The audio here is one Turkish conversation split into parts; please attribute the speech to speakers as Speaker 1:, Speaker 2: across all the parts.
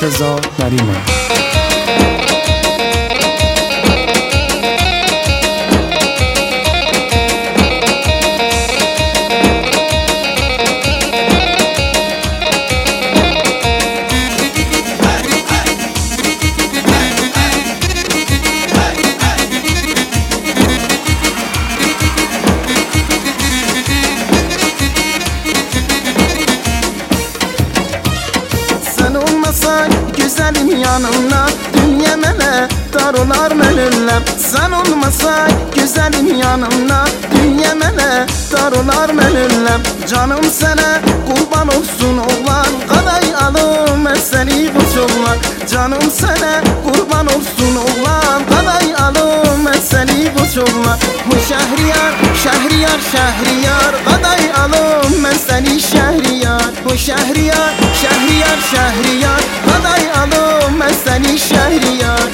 Speaker 1: Murteza Nariman.
Speaker 2: Güzelim yanımda dünya mene dar olar menüllem. Sen olmasan güzelim yanımda dünya mene dar olar menüllem. Canım sana kurban olsun oğlan, qaday alım ben seni bu çollar. Canım sana kurban olsun oğlan, qaday alım ben seni bu çollar. Bu şehriyar, şehriyar, şehriyar, qaday alım ben seni şehriyar. Bu şehriyar, şehriyar, şehriyar, qaday alım ben seni şehriyar.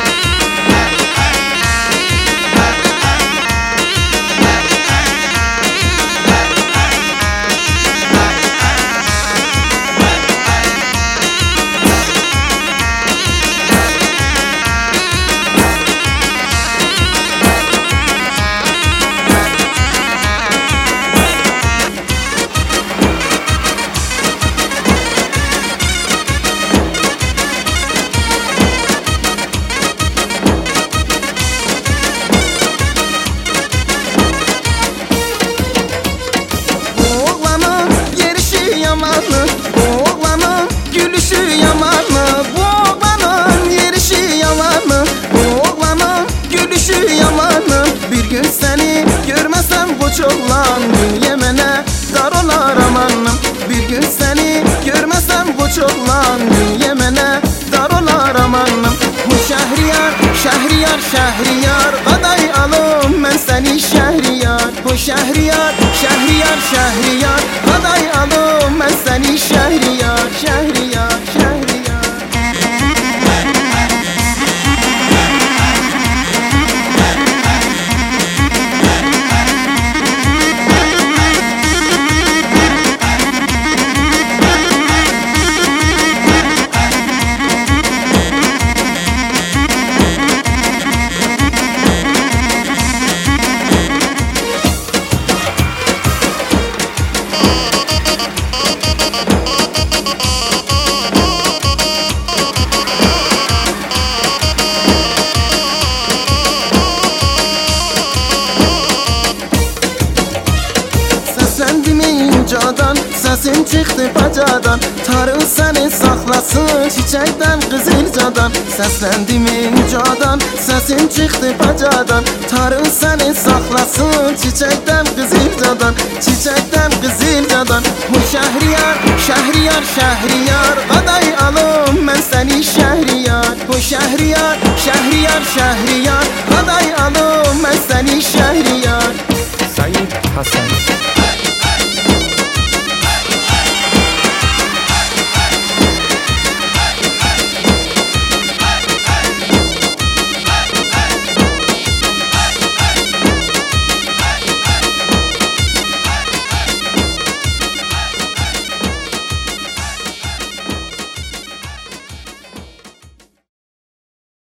Speaker 2: Bu oğlanın gülüşü yaman mı? Bu oğlanın yerişi yaman mı? Bu oğlanın gülüşü yaman mı? Bir gün seni görmesem koç oğlan, Yemen'e dar olar amanım. Bir gün seni görmesem koç oğlan, Yemen'e dar olar amanım. Bu şehriyar, şehriyar, şehriyar, qaday alım ben seni şehriyar. Bu şehriyar, şehriyar, şehriyar, qaday alım ben seni şehriyar, şehriyar, şehriyar. Cadan, sesin çıktı bacadan, Tanrı seni saklasın çiçekten kızılcadan. Seslendim incadan, sesin çıktı bacadan, Tanrı seni saklasın çiçekten kızılcadan, çiçekten kızılcadan. Bu şehriyar, şehriyar, şehriyar, qaday alım ben seni şehriyar. Bu şehriyar, şehriyar, şehriyar, qaday alım ben seni şehriyar.
Speaker 1: Said Hasan.